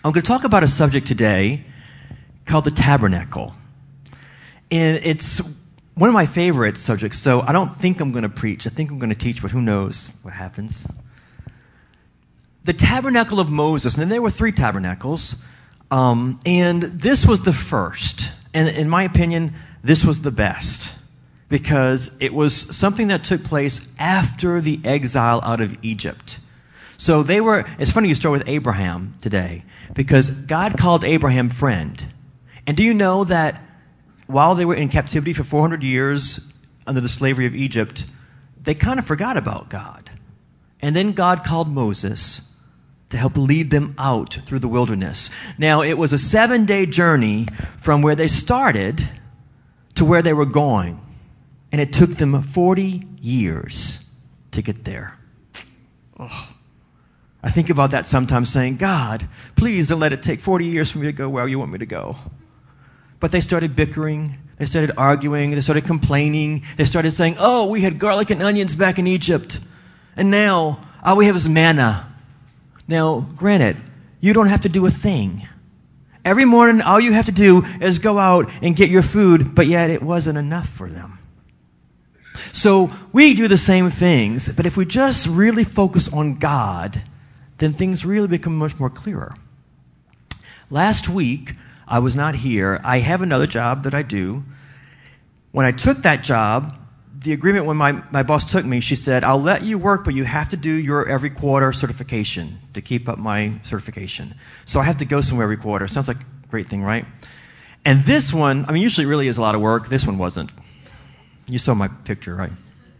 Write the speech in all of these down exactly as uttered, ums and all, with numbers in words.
I'm going to talk about a subject today called the tabernacle. And it's one of my favorite subjects, so I don't think I'm going to preach. I think I'm going to teach, but who knows what happens. The tabernacle of Moses, and there were three tabernacles, um, and this was the first. And in my opinion, this was the best, because it was something that took place after the exile out of Egypt. So they were, it's funny you start with Abraham today, because God called Abraham friend. And do you know that while they were in captivity for four hundred years under the slavery of Egypt, they kind of forgot about God. And then God called Moses to help lead them out through the wilderness. Now, it was a seven-day journey from where they started to where they were going. And it took them forty years to get there. Oh. I think about that sometimes, saying, God, please don't let it take forty years for me to go where you want me to go. But they started bickering. They started arguing. They started complaining. They started saying, oh, we had garlic and onions back in Egypt. And now all we have is manna. Now, granted, you don't have to do a thing. Every morning, all you have to do is go out and get your food, but yet it wasn't enough for them. So we do the same things, but if we just really focus on God, then things really become much more clearer. Last week, I was not here. I have another job that I do. When I took that job, the agreement when my, my boss took me, she said, I'll let you work, but you have to do your every quarter certification to keep up my certification. So I have to go somewhere every quarter. Sounds like a great thing, right? And this one, I mean, usually it really is a lot of work. This one wasn't. You saw my picture, right?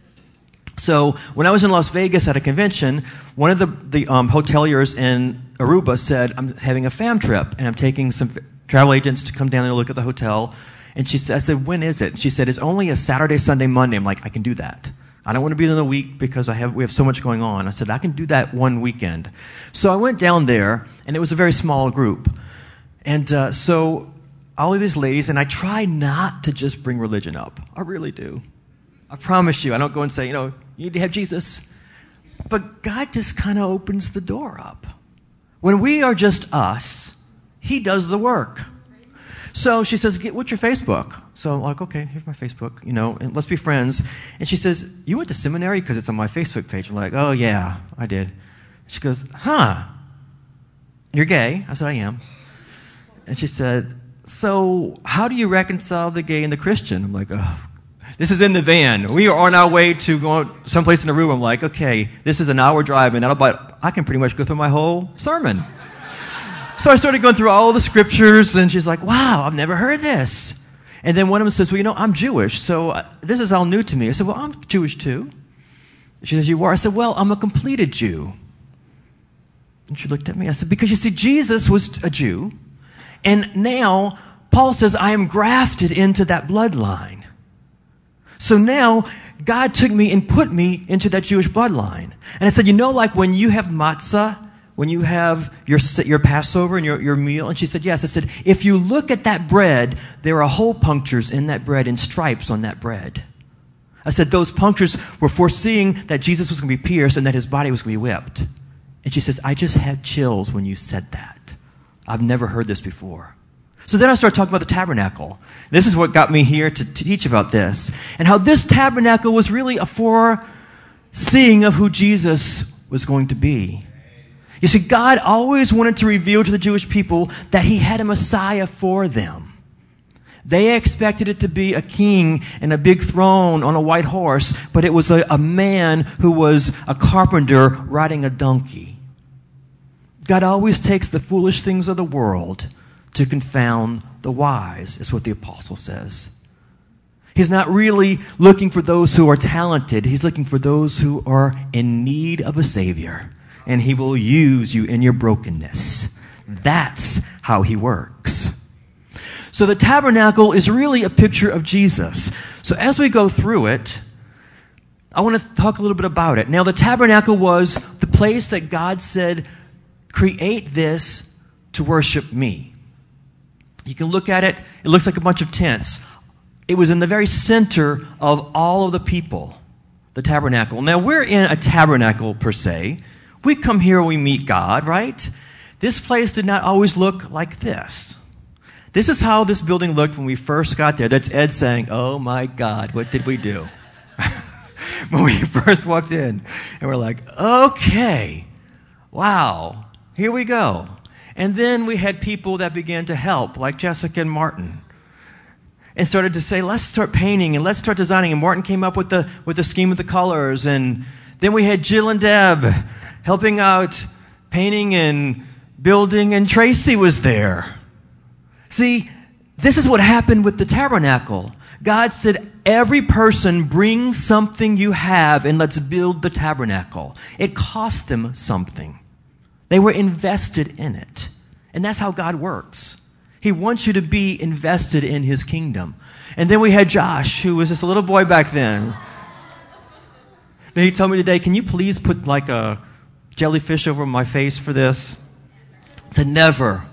So when I was in Las Vegas at a convention, one of the, the um, hoteliers in Aruba said, I'm having a fam trip, and I'm taking some travel agents to come down and look at the hotel. And she said, I said, when is it? She said, it's only a Saturday, Sunday, Monday. I'm like, I can do that. I don't want to be there in the week because I have we have so much going on. I said, I can do that one weekend. So I went down there, and it was a very small group. And uh, so all of these ladies, and I try not to just bring religion up. I really do. I promise you. I don't go and say, you know, you need to have Jesus. But God just kind of opens the door up. When we are just us, He does the work. So she says, what's your Facebook? So I'm like, okay, here's my Facebook, you know, and let's be friends. And she says, you went to seminary? Because it's on my Facebook page. I'm like, oh, yeah, I did. She goes, huh, you're gay? I said, I am. And she said, so how do you reconcile the gay and the Christian? I'm like, oh, this is in the van. We are on our way to go someplace in the room. I'm like, okay, this is an hour drive, and I can pretty much go through my whole sermon. So I started going through all the scriptures, and she's like, wow, I've never heard this. And then one of them says, well, you know, I'm Jewish, so uh, this is all new to me. I said, well, I'm Jewish too. She says, you are? I said, well, I'm a completed Jew. And she looked at me. I said, because you see, Jesus was a Jew, and now Paul says, I am grafted into that bloodline. So now God took me and put me into that Jewish bloodline. And I said, you know, like when you have matzah, when you have your your Passover and your, your meal? And she said, yes. I said, if you look at that bread, there are hole punctures in that bread and stripes on that bread. I said, those punctures were foreseeing that Jesus was going to be pierced and that his body was going to be whipped. And she says, I just had chills when you said that. I've never heard this before. So then I started talking about the tabernacle. This is what got me here to, to teach about this. And how this tabernacle was really a foreseeing of who Jesus was going to be. You see, God always wanted to reveal to the Jewish people that He had a Messiah for them. They expected it to be a king and a big throne on a white horse, but it was a, a man who was a carpenter riding a donkey. God always takes the foolish things of the world to confound the wise, is what the apostle says. He's not really looking for those who are talented. He's looking for those who are in need of a Savior. And He will use you in your brokenness. That's how He works. So the tabernacle is really a picture of Jesus. So as we go through it, I want to talk a little bit about it. Now, the tabernacle was the place that God said, create this to worship me. You can look at it. It looks like a bunch of tents. It was in the very center of all of the people, the tabernacle. Now, we're in a tabernacle per se. We come here, we meet God, right? This place did not always look like this. This is how this building looked when we first got there. That's Ed saying, oh my God, what did we do? When we first walked in. And we're like, okay, wow, here we go. And then we had people that began to help, like Jessica and Martin, and started to say, let's start painting and let's start designing. And Martin came up with the with the scheme of the colors. And then we had Jill and Deb helping out painting and building, and Tracy was there. See, this is what happened with the tabernacle. God said, every person bring something you have and let's build the tabernacle. It cost them something. They were invested in it. And that's how God works. He wants you to be invested in his kingdom. And then we had Josh, who was just a little boy back then. Then he told me today, can you please put like a jellyfish over my face for this? I said, never.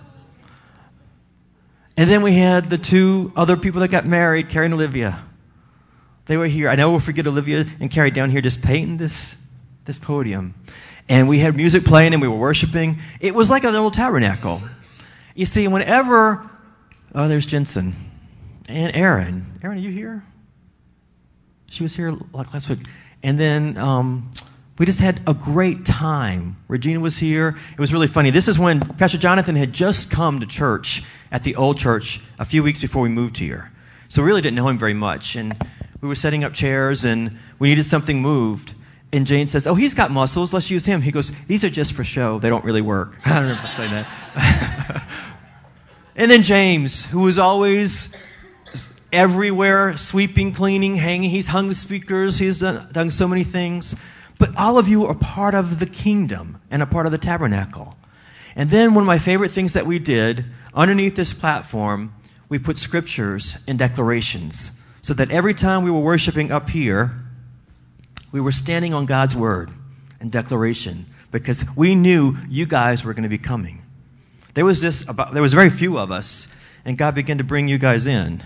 And then we had the two other people that got married, Carrie and Olivia. They were here. I never will forget Olivia and Carrie down here just painting this, this podium. And we had music playing and we were worshiping. It was like a little tabernacle. You see, whenever... Oh, there's Jensen. And Erin. Erin, are you here? She was here like last week. And then um, we just had a great time. Regina was here. It was really funny. This is when Pastor Jonathan had just come to church at the old church a few weeks before we moved here. So we really didn't know him very much. And we were setting up chairs and we needed something moved. And Jane says, oh, he's got muscles. Let's use him. He goes, these are just for show. They don't really work. I don't know if I'm saying that. And then James, who was always everywhere, sweeping, cleaning, hanging. He's hung the speakers. He's done, done so many things. But all of you are part of the kingdom and a part of the tabernacle. And then one of my favorite things that we did, underneath this platform, we put scriptures and declarations. So that every time we were worshiping up here, we were standing on God's word and declaration. Because we knew you guys were going to be coming. There was just about, there was very few of us, and God began to bring you guys in.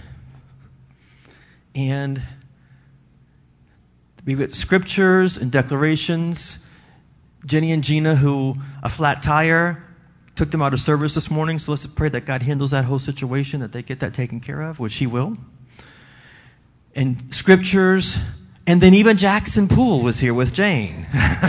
And we had scriptures and declarations. Jenny and Gina, who a flat tire, took them out of service this morning, so let's pray that God handles that whole situation, that they get that taken care of, which he will. And scriptures, and then even Jackson Poole was here with Jane.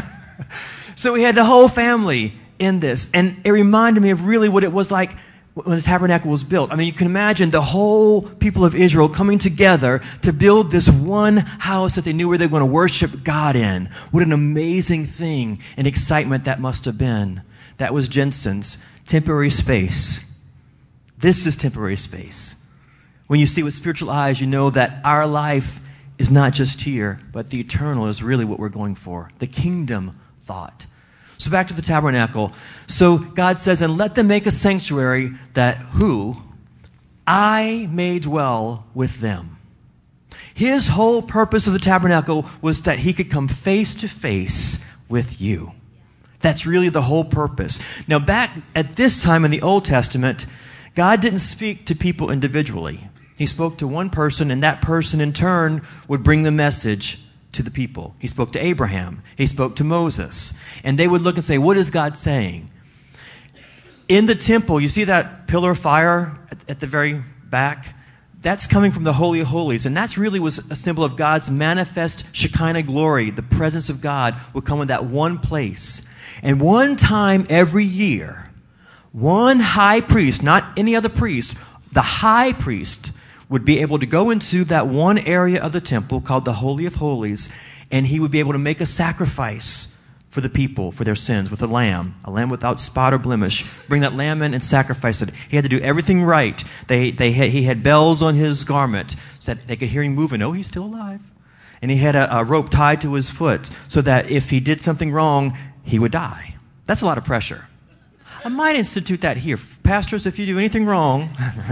So we had the whole family in this. And it reminded me of really what it was like when the tabernacle was built. I mean, you can imagine the whole people of Israel coming together to build this one house that they knew where they were going to worship God in. What an amazing thing and excitement that must have been. That was Jensen's temporary space. This is temporary space. When you see with spiritual eyes, you know that our life is not just here, but the eternal is really what we're going for. The kingdom thought. So back to the tabernacle. So God says, and let them make a sanctuary that who? I may dwell with them. His whole purpose of the tabernacle was that he could come face to face with you. That's really the whole purpose. Now back at this time in the Old Testament, God didn't speak to people individually. He spoke to one person, and that person in turn would bring the message to the people. He spoke to Abraham. He spoke to Moses. And they would look and say, what is God saying? In the temple, you see that pillar of fire at, at the very back? That's coming from the Holy of Holies. And that's really was a symbol of God's manifest Shekinah glory. The presence of God would come in that one place. And one time every year, one high priest, not any other priest, the high priest would be able to go into that one area of the temple called the Holy of Holies, and he would be able to make a sacrifice for the people, for their sins, with a lamb, a lamb without spot or blemish. Bring that lamb in and sacrifice it. He had to do everything right. They, they had, he had bells on his garment so that they could hear him moving. Oh, he's still alive. And he had a, a rope tied to his foot so that if he did something wrong, he would die. That's a lot of pressure. I might institute that here. Pastors, if you do anything wrong...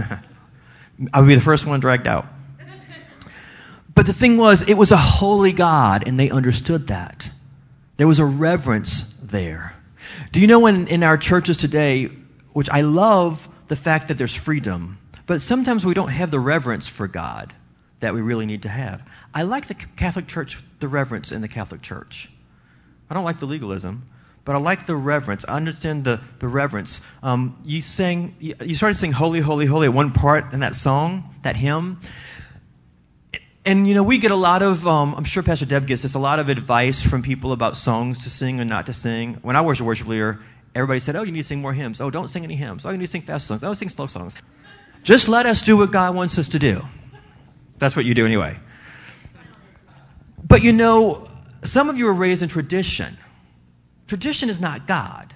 I would be the first one dragged out. But the thing was, it was a holy God, and they understood that. There was a reverence there. Do you know in, in our churches today, which I love the fact that there's freedom, but sometimes we don't have the reverence for God that we really need to have. I like the Catholic Church, the reverence in the Catholic Church. I don't like the legalism, but I like the reverence. I understand the, the reverence. Um, you sang, you, you started singing Holy, Holy, Holy at one part in that song, that hymn. And, you know, we get a lot of, um, I'm sure Pastor Deb gets this, a lot of advice from people about songs to sing or not to sing. When I was a worship leader, everybody said, oh, you need to sing more hymns. Oh, don't sing any hymns. Oh, you need to sing fast songs. Oh, sing slow songs. Just let us do what God wants us to do. That's what you do anyway. But, you know, some of you were raised in tradition. Tradition is not God.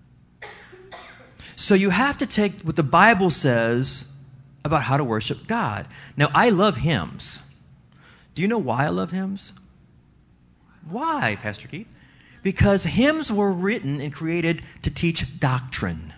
So you have to take what the Bible says about how to worship God. Now, I love hymns. Do you know why I love hymns? Why, Pastor Keith? Because hymns were written and created to teach doctrine.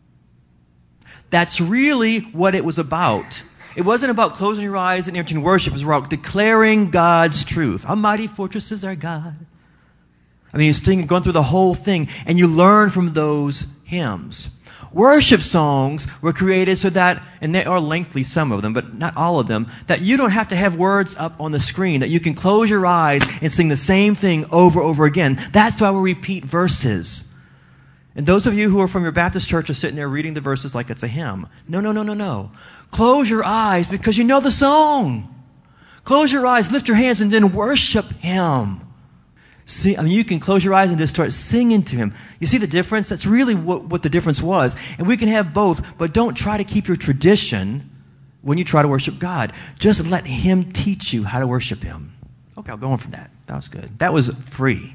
That's really what it was about. It wasn't about closing your eyes and entering worship. It was about declaring God's truth. Our mighty fortress is our God. I mean, you sing, going through the whole thing, and you learn from those hymns. Worship songs were created so that, and they are lengthy, some of them, but not all of them, that you don't have to have words up on the screen, that you can close your eyes and sing the same thing over and over again. That's why we repeat verses. And those of you who are from your Baptist church are sitting there reading the verses like it's a hymn. No, no, no, no, no. Close your eyes because you know the song. Close your eyes, lift your hands, and then worship Him. See, I mean, you can close your eyes and just start singing to Him. You see the difference? That's really what, what the difference was. And we can have both, but don't try to keep your tradition when you try to worship God. Just let Him teach you how to worship Him. Okay, I'll go on from that. That was good. That was free.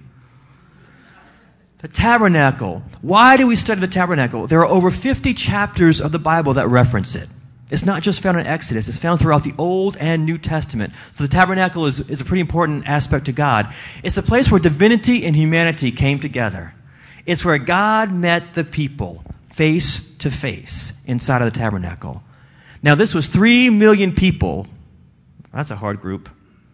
The tabernacle. Why do we study the tabernacle? There are over fifty chapters of the Bible that reference it. It's not just found in Exodus. It's found throughout the Old and New Testament. So the tabernacle is, is a pretty important aspect to God. It's a place where divinity and humanity came together. It's where God met the people face to face inside of the tabernacle. Now, this was three million people. That's a hard group.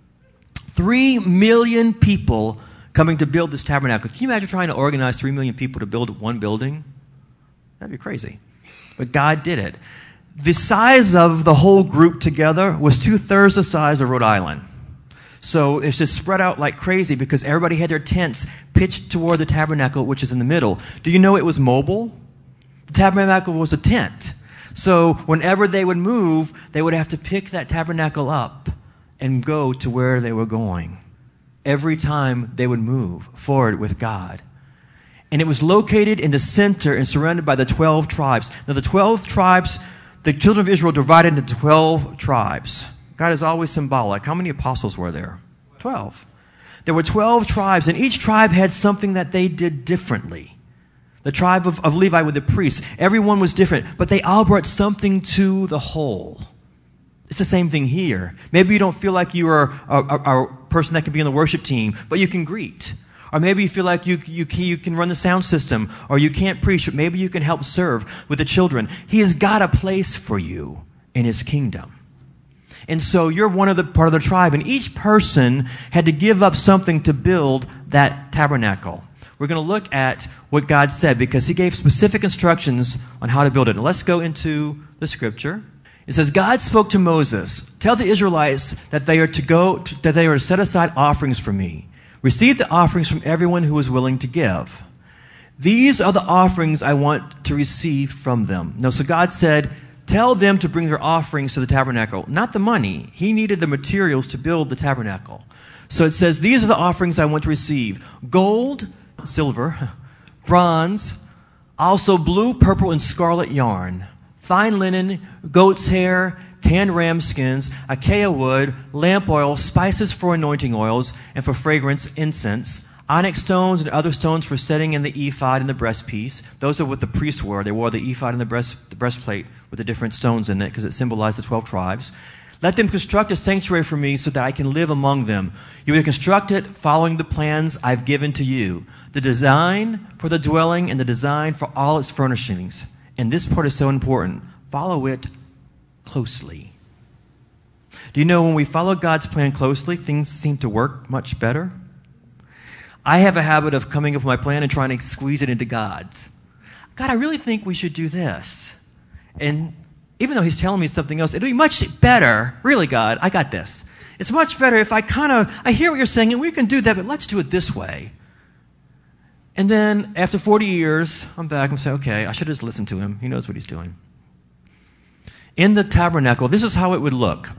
Three million people coming to build this tabernacle. Can you imagine trying to organize three million people to build one building? That'd be crazy. But God did it. The size of the whole group together was two-thirds the size of Rhode Island. So it's just spread out like crazy because everybody had their tents pitched toward the tabernacle, which is in the middle. Do you know it was mobile? The tabernacle was a tent. So whenever they would move, they would have to pick that tabernacle up and go to where they were going. Every time they would move forward with God. And it was located in the center and surrounded by the twelve tribes. Now the twelve tribes... The children of Israel divided into twelve tribes. God is always symbolic. How many apostles were there? Twelve. There were twelve tribes, and each tribe had something that they did differently. The tribe of, of Levi with the priests, everyone was different, but they all brought something to the whole. It's the same thing here. Maybe you don't feel like you are a, a, a person that can be on the worship team, but you can greet. Or maybe you feel like you, you, can, you can run the sound system, or you can't preach, but maybe you can help serve with the children. He has got a place for you in His kingdom. And so you're one of the part of the tribe, and each person had to give up something to build that tabernacle. We're going to look at what God said because He gave specific instructions on how to build it. Now let's go into the scripture. It says, God spoke to Moses, tell the Israelites that they are to go, that they are to set aside offerings for me. Receive the offerings from everyone who is willing to give. These are the offerings I want to receive from them. No, so God said, tell them to bring their offerings to the tabernacle. Not the money. He needed the materials to build the tabernacle. So it says, these are the offerings I want to receive. Gold, silver, bronze, also blue, purple, and scarlet yarn, fine linen, goat's hair, tanned ram skins, acacia wood, lamp oil, spices for anointing oils, and for fragrance, incense, onyx stones and other stones for setting in the ephod and the breastpiece. Those are what the priests wore. They wore the ephod and the, breast, the breastplate with the different stones in it because it symbolized the twelve tribes. Let them construct a sanctuary for me so that I can live among them. You will construct it following the plans I've given to you. The design for the dwelling and the design for all its furnishings. And this part is so important. Follow it closely. Do you know when we follow God's plan closely, things seem to work much better? I have a habit of coming up with my plan and trying to squeeze it into God's. God, I really think we should do this. And even though He's telling me something else, it'll be much better. Really, God, I got this. It's much better if I kind of, I hear what you're saying and we can do that, but let's do it this way. And then after forty years, I'm back and say, okay, I should have just listened to him. He knows what he's doing. In the tabernacle, this is how it would look.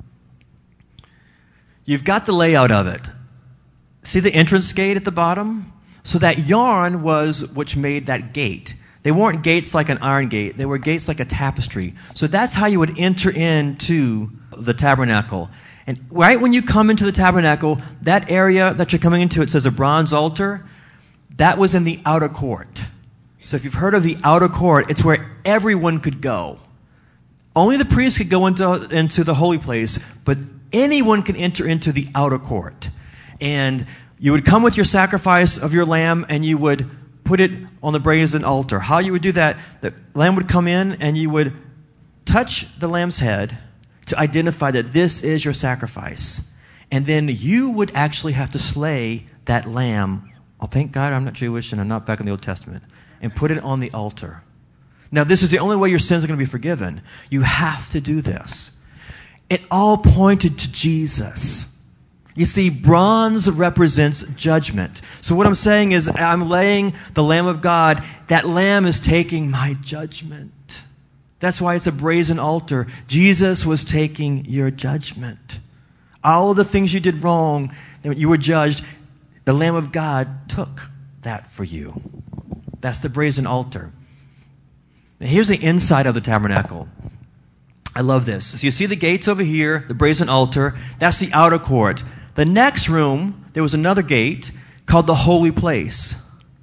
You've got the layout of it. See the entrance gate at the bottom? So that yarn was which made that gate. They weren't gates like an iron gate. They were gates like a tapestry. So that's how you would enter into the tabernacle. And right when you come into the tabernacle, that area that you're coming into, it says a bronze altar. That was in the outer court. So if you've heard of the outer court, it's where everyone could go. Only the priest could go into, into the holy place, but anyone can enter into the outer court. And you would come with your sacrifice of your lamb, and you would put it on the brazen altar. How you would do that, the lamb would come in, and you would touch the lamb's head to identify that this is your sacrifice. And then you would actually have to slay that lamb. Oh, thank God I'm not Jewish and I'm not back in the Old Testament. And put it on the altar. Now, this is the only way your sins are going to be forgiven. You have to do this. It all pointed to Jesus. You see, bronze represents judgment. So what I'm saying is, I'm laying the Lamb of God. That lamb is taking my judgment. That's why it's a brazen altar. Jesus was taking your judgment. All of the things you did wrong, you were judged, the Lamb of God took that for you. That's the brazen altar. Now, here's the inside of the tabernacle. I love this. So you see the gates over here, the brazen altar. That's the outer court. The next room, there was another gate called the holy place.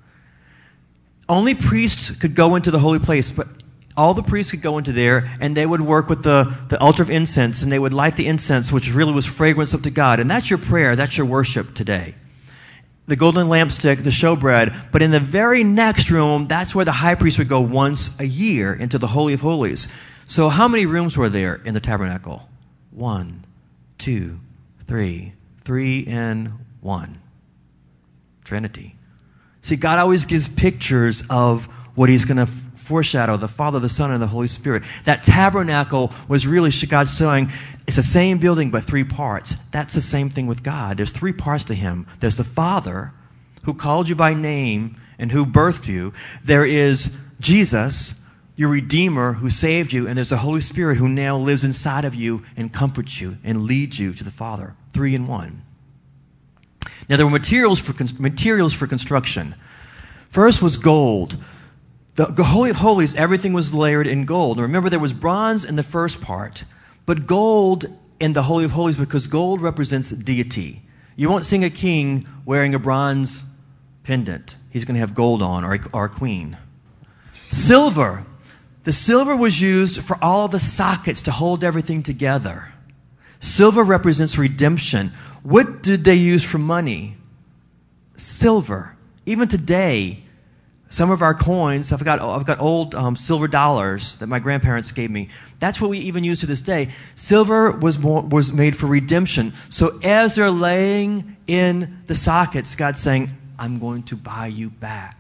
Only priests could go into the holy place, but all the priests could go into there, and they would work with the, the altar of incense, and they would light the incense, which really was fragrance up to God. And that's your prayer. That's your worship today. The golden lampstick, the showbread. But in the very next room, that's where the high priest would go once a year into the Holy of Holies. So how many rooms were there in the tabernacle? One, two, three. Three and one. Trinity. See, God always gives pictures of what he's going to foreshadow, the Father, the Son, and the Holy Spirit. That tabernacle was really God saying, it's the same building but three parts. That's the same thing with God. There's three parts to him. There's the Father who called you by name and who birthed you. There is Jesus, your Redeemer who saved you. And there's the Holy Spirit who now lives inside of you and comforts you and leads you to the Father. Three in one. Now there were materials for materials for construction. First was gold. The Holy of Holies, everything was layered in gold. And remember, there was bronze in the first part, but gold in the Holy of Holies because gold represents deity. You won't see a king wearing a bronze pendant. He's going to have gold on, or a, or a queen. Silver. The silver was used for all the sockets to hold everything together. Silver represents redemption. What did they use for money? Silver. Even today, some of our coins, I've got, I've got old um, silver dollars that my grandparents gave me. That's what we even use to this day. Silver was, more, was made for redemption. So as they're laying in the sockets, God's saying, I'm going to buy you back.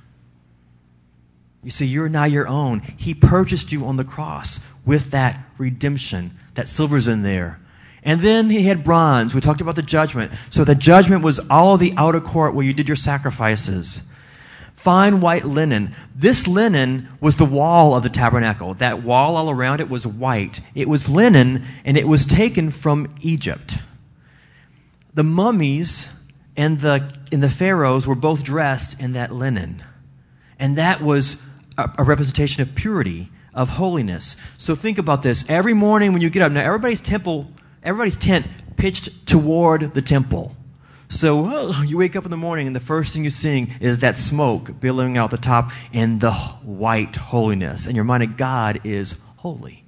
You see, you're now your own. He purchased you on the cross with that redemption. That silver's in there. And then he had bronze. We talked about the judgment. So the judgment was all the outer court where you did your sacrifices. Fine white linen. This linen was the wall of the tabernacle. That wall all around it was white. It was linen, and it was taken from Egypt. The mummies and the, and the pharaohs were both dressed in that linen. And that was a, a representation of purity, of holiness. So think about this. Every morning when you get up, now everybody's temple... Everybody's tent pitched toward the temple. So oh, you wake up in the morning and the first thing you're seeing is that smoke billowing out the top and the white holiness. And you're reminded God is holy.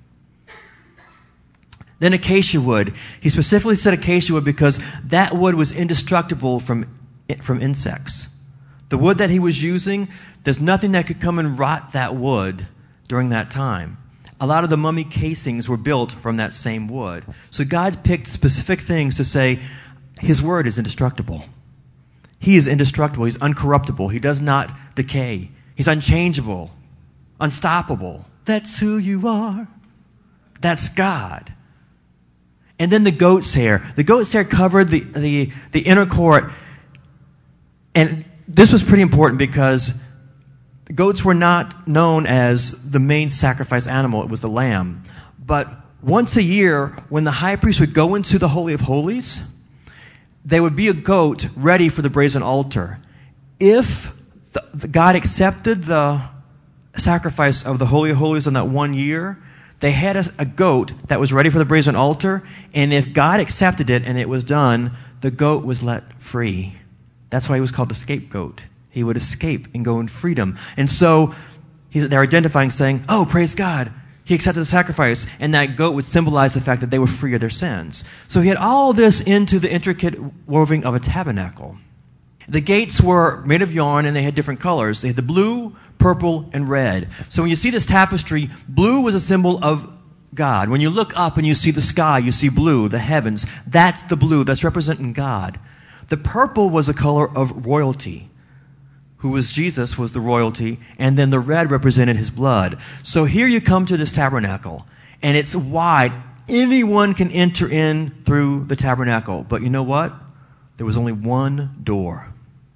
Then acacia wood. He specifically said acacia wood because that wood was indestructible from, from insects. The wood that he was using, there's nothing that could come and rot that wood during that time. A lot of the mummy casings were built from that same wood. So God picked specific things to say, his word is indestructible. He is indestructible. He's uncorruptible. He does not decay. He's unchangeable, unstoppable. That's who you are. That's God. And then the goat's hair. The goat's hair covered the, the, the inner court. And this was pretty important because goats were not known as the main sacrifice animal. It was the lamb. But once a year, when the high priest would go into the Holy of Holies, there would be a goat ready for the brazen altar. If the, the God accepted the sacrifice of the Holy of Holies in that one year, they had a, a goat that was ready for the brazen altar, and if God accepted it and it was done, the goat was let free. That's why he was called the scapegoat. He would escape and go in freedom. And so he's, they're identifying, saying, oh, praise God, he accepted the sacrifice, and that goat would symbolize the fact that they were free of their sins. So he had all this into the intricate woven of a tabernacle. The gates were made of yarn, and they had different colors. They had the blue, purple, and red. So when you see this tapestry, blue was a symbol of God. When you look up and you see the sky, you see blue, the heavens. That's the blue. That's representing God. The purple was a color of royalty. Who was Jesus, was the royalty, and then the red represented his blood. So here you come to this tabernacle, and it's wide. Anyone can enter in through the tabernacle. But you know what? There was only one door.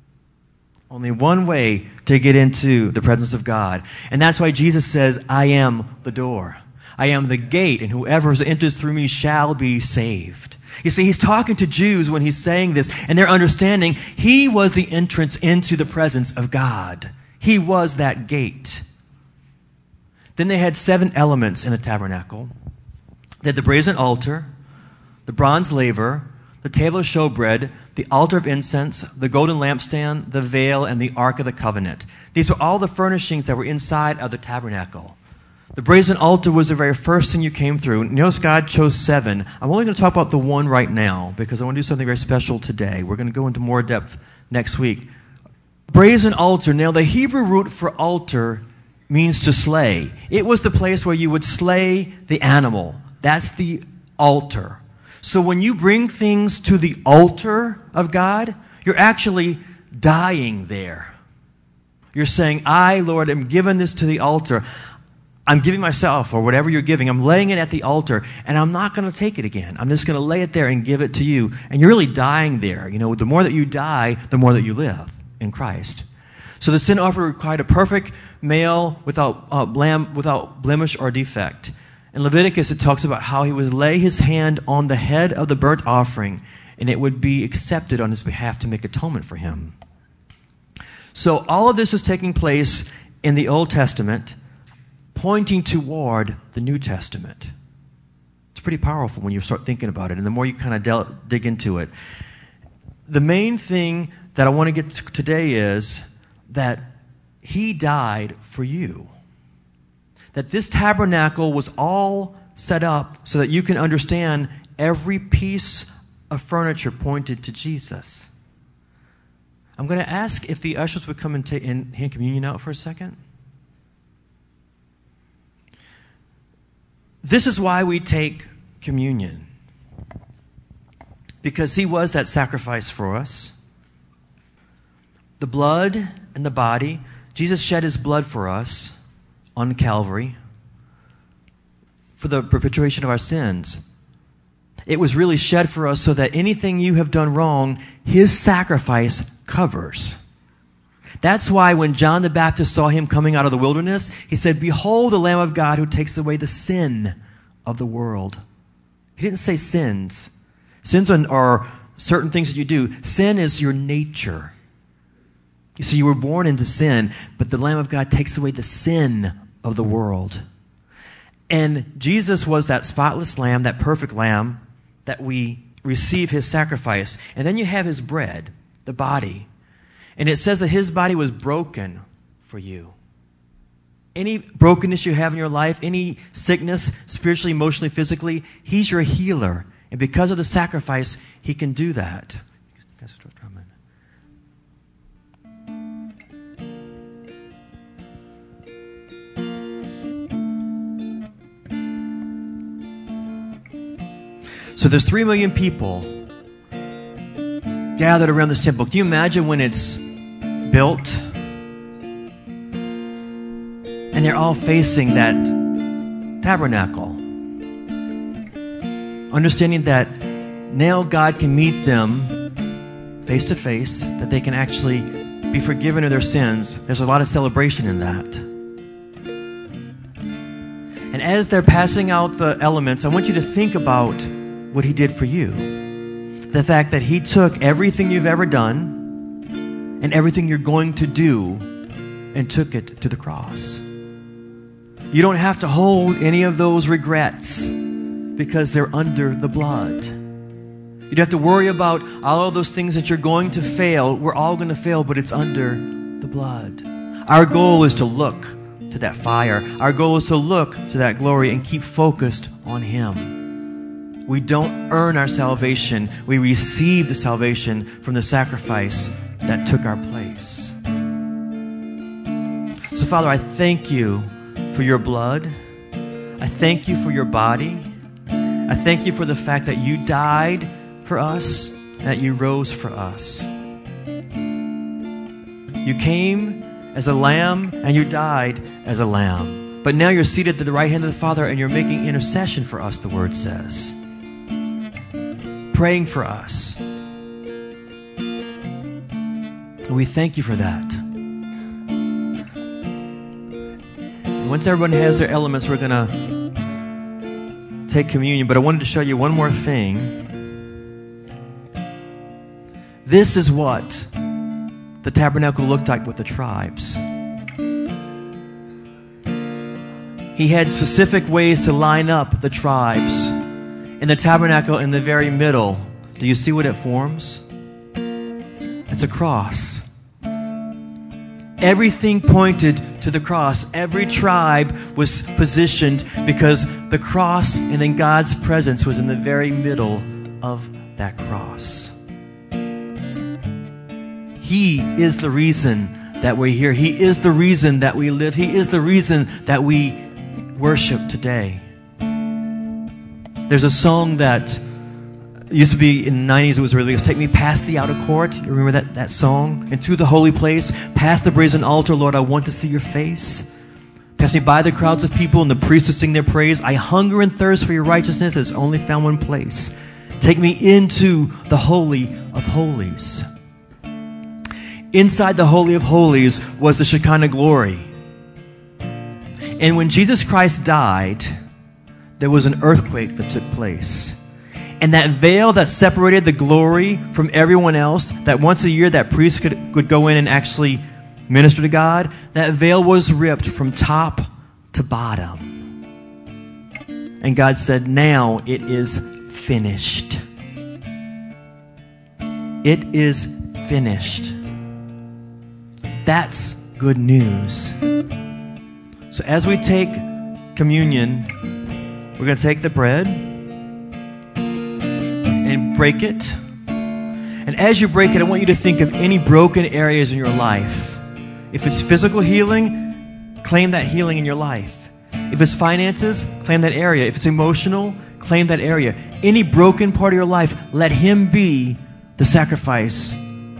Only one way to get into the presence of God. And that's why Jesus says, I am the door. I am the gate, and whoever enters through me shall be saved. You see, he's talking to Jews when he's saying this, and they're understanding he was the entrance into the presence of God. He was that gate. Then they had seven elements in the tabernacle. They had the brazen altar, the bronze laver, the table of showbread, the altar of incense, the golden lampstand, the veil, and the ark of the covenant. These were all the furnishings that were inside of the tabernacle. The brazen altar was the very first thing you came through. Notice God chose seven. I'm only going to talk about the one right now because I want to do something very special today. We're going to go into more depth next week. Brazen altar. Now, the Hebrew root for altar means to slay. It was the place where you would slay the animal. That's the altar. So when you bring things to the altar of God, you're actually dying there. You're saying, I, Lord, am giving this to the altar. I'm giving myself, or whatever you're giving, I'm laying it at the altar, and I'm not going to take it again. I'm just going to lay it there and give it to you. And you're really dying there. You know, the more that you die, the more that you live in Christ. So the sin offering required a perfect male without uh, lamb, without blemish or defect. In Leviticus, it talks about how he would lay his hand on the head of the burnt offering, and it would be accepted on his behalf to make atonement for him. So all of this is taking place in the Old Testament, pointing toward the New Testament. It's pretty powerful when you start thinking about it, and the more you kind of del- dig into it. The main thing that I want to get to today is that he died for you. That this tabernacle was all set up so that you can understand every piece of furniture pointed to Jesus. I'm going to ask if the ushers would come and, ta- and hand communion out for a second. This is why we take communion. Because he was that sacrifice for us. The blood and the body. Jesus shed his blood for us on Calvary for the perpetuation of our sins. It was really shed for us so that anything you have done wrong, his sacrifice covers. That's why when John the Baptist saw him coming out of the wilderness, he said, behold the Lamb of God who takes away the sin of the world. He didn't say sins. Sins are certain things that you do. Sin is your nature. You see, you were born into sin, but the Lamb of God takes away the sin of the world. And Jesus was that spotless lamb, that perfect lamb, that we receive his sacrifice. And then you have his bread, the body. And it says that his body was broken for you. Any brokenness you have in your life, any sickness, spiritually, emotionally, physically, he's your healer. And because of the sacrifice, he can do that. So there's three million people gathered around this temple. Can you imagine when it's built? And they're all facing that tabernacle. Understanding that now God can meet them face to face, that they can actually be forgiven of their sins, there's a lot of celebration in that. And as they're passing out the elements, I want you to think about what he did for you. The fact that he took everything you've ever done and everything you're going to do and took it to the cross. You don't have to hold any of those regrets because they're under the blood. You don't have to worry about all of those things that you're going to fail. We're all going to fail, but it's under the blood. Our goal is to look to that fire. Our goal is to look to that glory and keep focused on him. We don't earn our salvation. We receive the salvation from the sacrifice that took our place. So, Father, I thank you for your blood. I thank you for your body. I thank you for the fact that you died for us, that you rose for us. You came as a lamb and you died as a lamb. But now you're seated at the right hand of the Father and you're making intercession for us, the Word says. Praying for us. And we thank you for that. And once everyone has their elements, we're going to take communion. But I wanted to show you one more thing. This is what the tabernacle looked like with the tribes. He had specific ways to line up the tribes. In the tabernacle, in the very middle, do you see what it forms? It's a cross. Everything pointed to the cross. Every tribe was positioned because the cross and then God's presence was in the very middle of that cross. He is the reason that we're here. He is the reason that we live. He is the reason that we worship today. There's a song that used to be in the nineties. It was released. Take me past the outer court. You remember that, that song? Into the holy place. Past the brazen altar, Lord, I want to see your face. Pass me by the crowds of people and the priests who sing their praise. I hunger and thirst for your righteousness. It's only found one place. Take me into the holy of holies. Inside the Holy of Holies was the Shekinah glory. And when Jesus Christ died, there was an earthquake that took place. And that veil that separated the glory from everyone else, that once a year that priest could, could go in and actually minister to God, that veil was ripped from top to bottom. And God said, now it is finished. It is finished. That's good news. So as we take communion, we're going to take the bread and break it. And as you break it, I want you to think of any broken areas in your life. If it's physical healing, claim that healing in your life. If it's finances, claim that area. If it's emotional, claim that area. Any broken part of your life, let Him be the sacrifice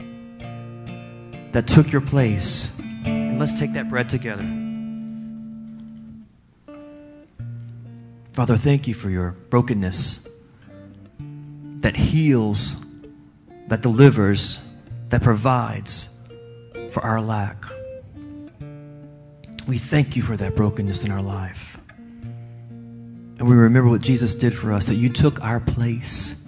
that took your place. And let's take that bread together. Father, thank you for your brokenness that heals, that delivers, that provides for our lack. We thank you for that brokenness in our life. And we remember what Jesus did for us, that you took our place.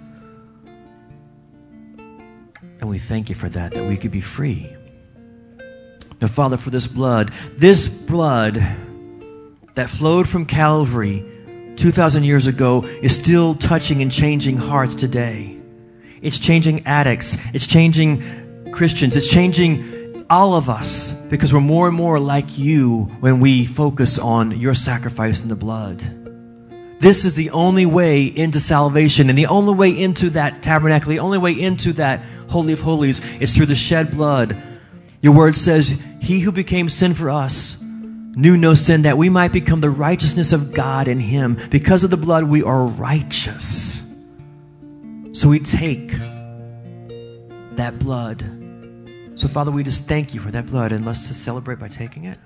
And we thank you for that, that we could be free. Now, Father, for this blood, this blood that flowed from Calvary two thousand years ago is still touching and changing hearts today. It's changing addicts. It's changing Christians. It's changing all of us because we're more and more like you when we focus on your sacrifice in the blood. This is the only way into salvation, and the only way into that tabernacle, the only way into that Holy of Holies is through the shed blood. Your word says, he who became sin for us knew no sin, that we might become the righteousness of God in him. Because of the blood, we are righteous. So we take that blood. So, Father, we just thank you for that blood, and let's just celebrate by taking it.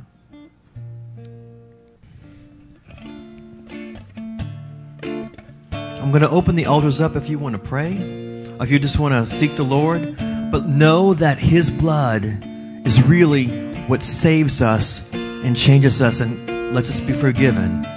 I'm going to open the altars up if you want to pray, or if you just want to seek the Lord. But know that his blood is really what saves us and changes us and lets us be forgiven